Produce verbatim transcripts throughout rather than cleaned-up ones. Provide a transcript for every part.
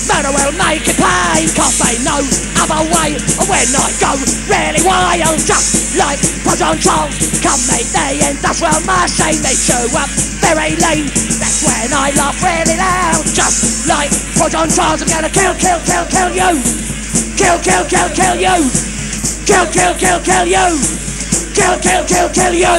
murder will make it pay. Can't say no other way when I go really wild. Just like Proton Charles, come meet the industrial machine. They show up very lean, that's when I laugh really loud. Just like Proton Charles, I'm gonna kill, kill, kill, kill you. Kill, kill, kill, kill you. Kill, kill, kill, kill you. Kill, kill, kill, kill you.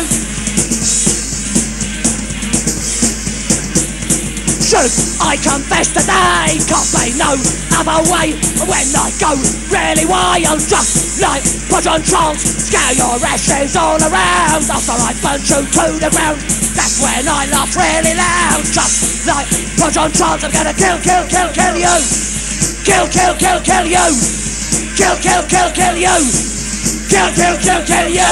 Shoot, I confess today, can't say no other way when I go really wild. Just like Proton Charles, scare your ashes all around. After I burn you to the ground, that's when I laugh really loud. Just like Proton Charles, I'm gonna kill, kill, kill, kill you. Kill, kill, kill, kill you. Kill, kill, kill, kill you. Kill, kill, kill, kill you.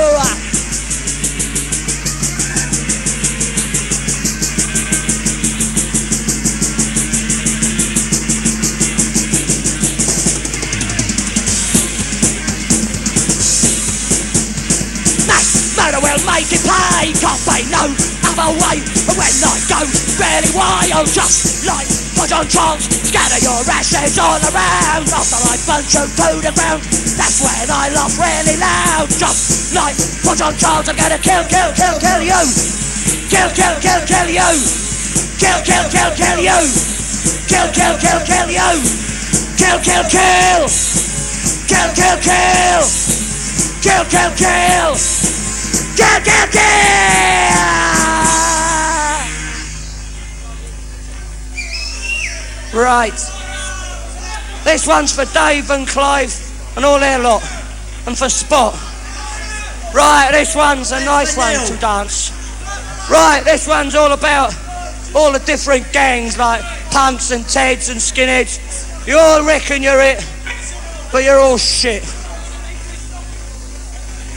Murder will make it pay. Can't say no other way when I go really wild. Just like Proton Charles, scatter your ashes all around. After I burn you to the ground, that's when I laugh really loud. Just like Proton Charles, I'm gonna kill, kill, kill, kill you. Kill, kill, kill, kill you. Kill, kill, kill, kill you. Kill, kill, kill, kill you. Kill, kill, kill. Kill, kill, kill. Kill, kill, kill. Kill, kill, kill! Right. This one's for Dave and Clive and all their lot. And for Spot. Right, this one's a nice one to dance. Right, this one's all about all the different gangs like punks and Teds and skinheads. You all reckon you're it, but you're all shit.